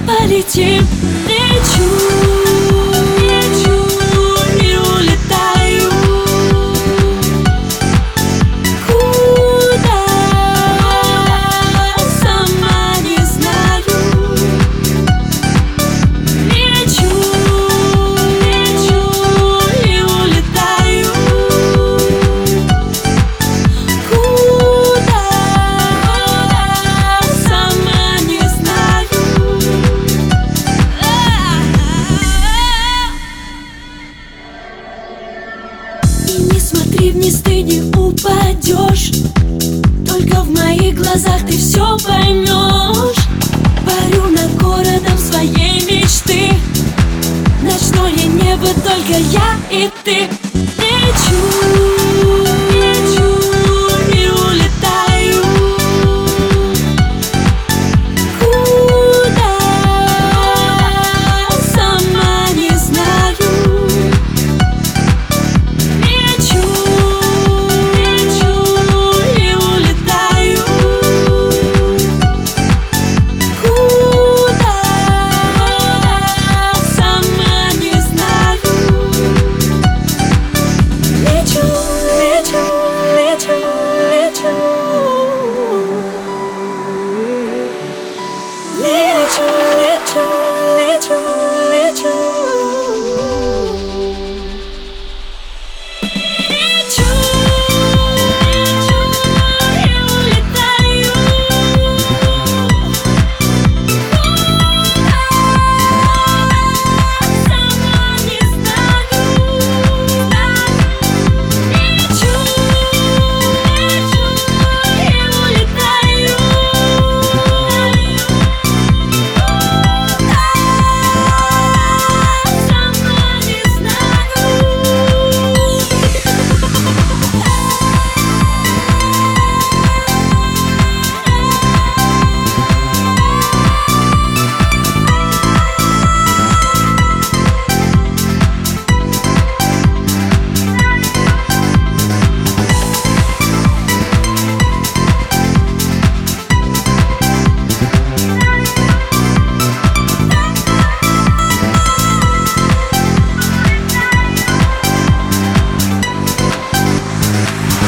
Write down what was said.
полетим. Лечу, лечу и улетаю. Куда? Сама не знаю. Лечу, лечу и улетаю. Куда? Сама не знаю. И не смотри вниз, ты не упадешь. Только в моих глазах ты все поймешь. Парю над городом своей мечты. Ночное небо, только я и ты. Лечу.